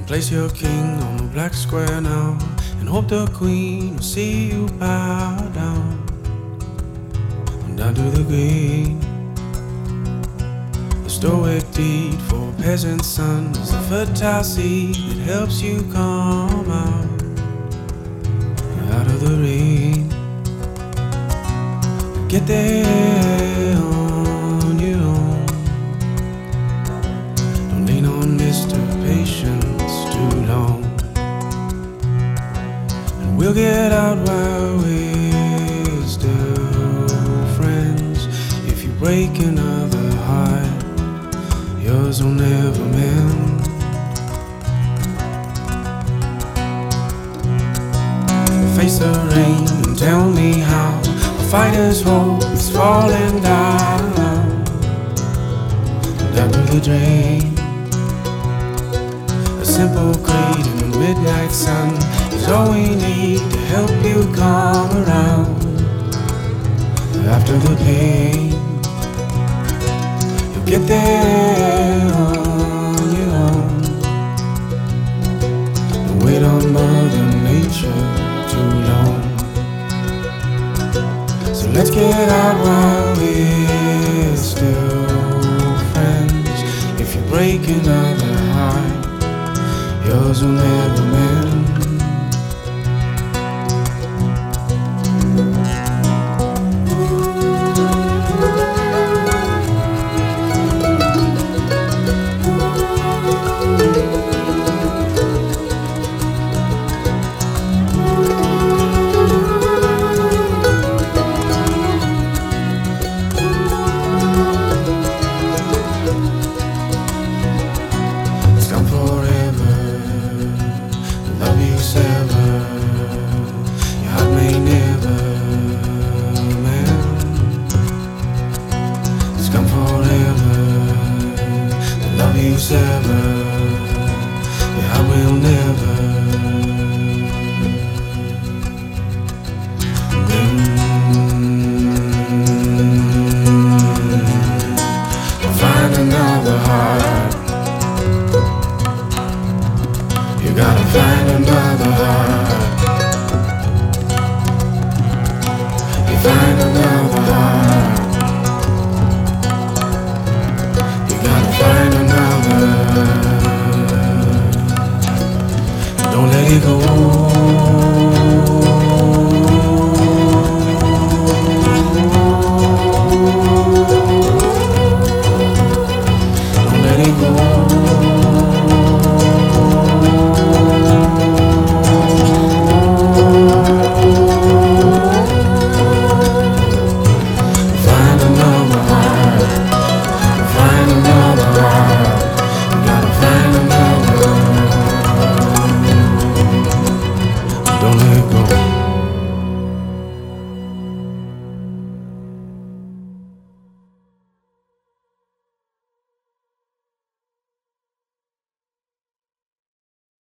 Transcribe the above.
Place your king on the black square now, and hope the queen will see you bow down. Down to the green. The stoic deed for a peasant son is the fertile seed that helps you come out of the rain. Get there on your own. Don't lean on Mr. Patience too long, and we'll get out while we're still friends. If you break another heart, yours will never mend. Face the rain and tell me how a fighter's hope is falling down to the drain. A simple creed in the midnight sun is all we need to help you come around after the pain. You'll get there on your own. Don't wait on Mother Nature too long. So let's get out while we're still friends. If you break another heart, yours will never